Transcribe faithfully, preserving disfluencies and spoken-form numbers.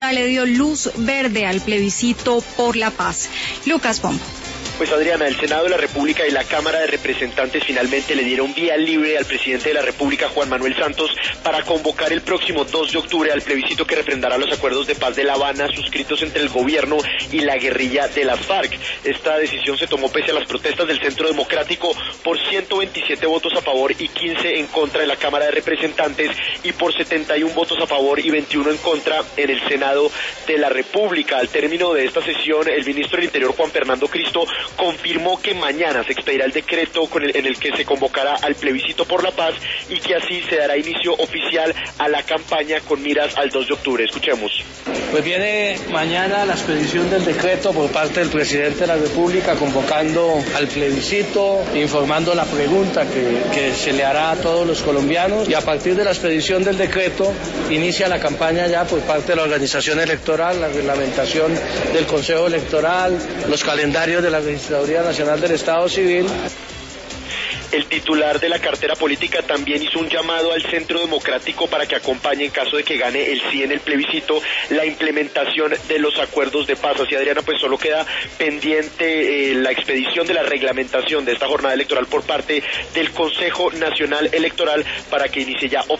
le dio luz verde al plebiscito por la paz. Lucas Pombo. Pues Adriana, el Senado de la República y la Cámara de Representantes finalmente le dieron vía libre al presidente de la República, Juan Manuel Santos, para convocar el próximo dos de octubre al plebiscito que refrendará los acuerdos de paz de La Habana suscritos entre el gobierno y la guerrilla de las FARC. Esta decisión se tomó pese a las protestas del Centro Democrático por ciento veintisiete votos a favor y quince en contra en la Cámara de Representantes y por setenta y uno votos a favor y veintiuno en contra en el Senado de la República. Al término de esta sesión, el ministro del Interior, Juan Fernando Cristo, confirmó que mañana se expedirá el decreto con el, en el que se convocará al plebiscito por la paz y que así se dará inicio oficial a la campaña con miras al dos de octubre. Escuchemos. Pues viene mañana la expedición del decreto por parte del presidente de la República convocando al plebiscito, informando la pregunta que, que se le hará a todos los colombianos, y a partir de la expedición del decreto inicia la campaña ya por parte de la organización electoral, la reglamentación del Consejo Electoral, los calendarios de la Registraduría Nacional del Estado Civil. El titular de la cartera política también hizo un llamado al Centro Democrático para que acompañe, en caso de que gane el sí en el plebiscito, la implementación de los acuerdos de paz. Así, Adriana, pues solo queda pendiente eh, la expedición de la reglamentación de esta jornada electoral por parte del Consejo Nacional Electoral para que inicie ya oficialmente